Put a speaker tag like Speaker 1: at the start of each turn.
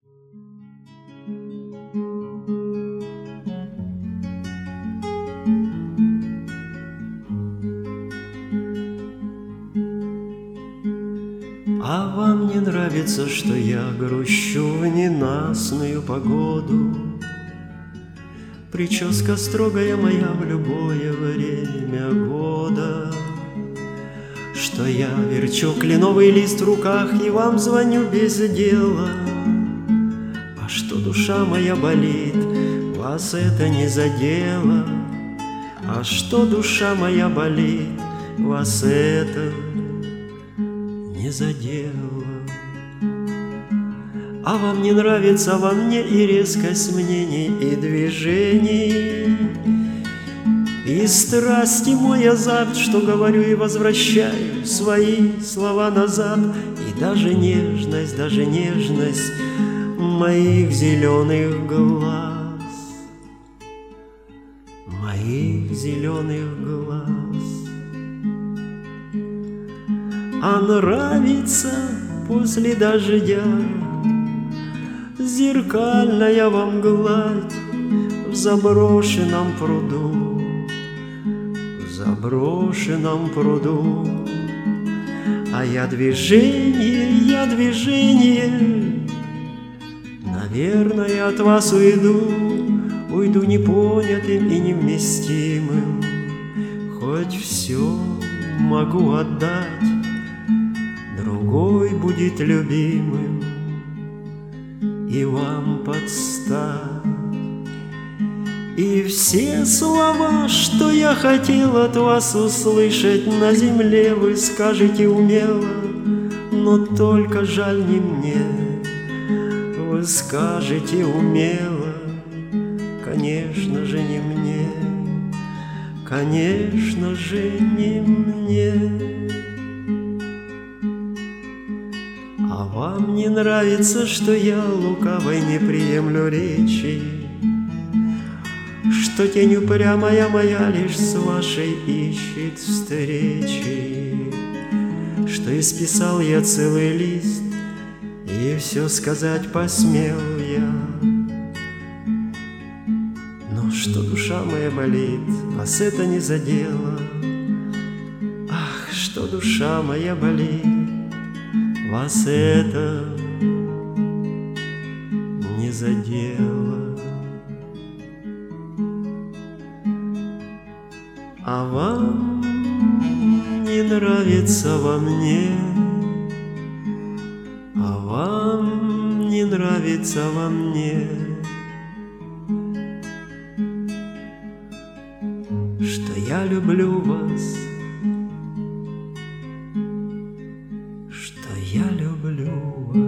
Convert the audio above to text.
Speaker 1: А вам не нравится, что я грущу в ненастную погоду? Прическа строгая моя в любое время года, что я верчу кленовый лист в руках и вам звоню без дела. А что душа моя болит, вас это не задело? А что душа моя болит, вас это не задело? А вам не нравится во мне и резкость мнений, и движений, и страсть, и мой азарт, что говорю и возвращаю свои слова назад, и даже нежность моих зеленых глаз, моих зеленых глаз. А нравится после дождя зеркальная вам гладь в заброшенном пруду, в заброшенном пруду. А я движение, наверное, от вас уйду непонятым и невместимым. Хоть все могу отдать, другой будет любимым и вам подстать. И все слова, что я хотел от вас услышать на земле, вы скажете умело, но только жаль не мне. Вы скажете умело, конечно же не мне, конечно же не мне. А вам не нравится, что я лукавой не приемлю речи, что тень упрямая моя лишь с вашей ищет встречи, что исписал я целый лист и все сказать посмел я. Но что душа моя болит, вас это не задело? Ах, что душа моя болит, вас это не задело? А вам не нравится во мне, а вам не нравится во мне, что я люблю вас, что я люблю вас.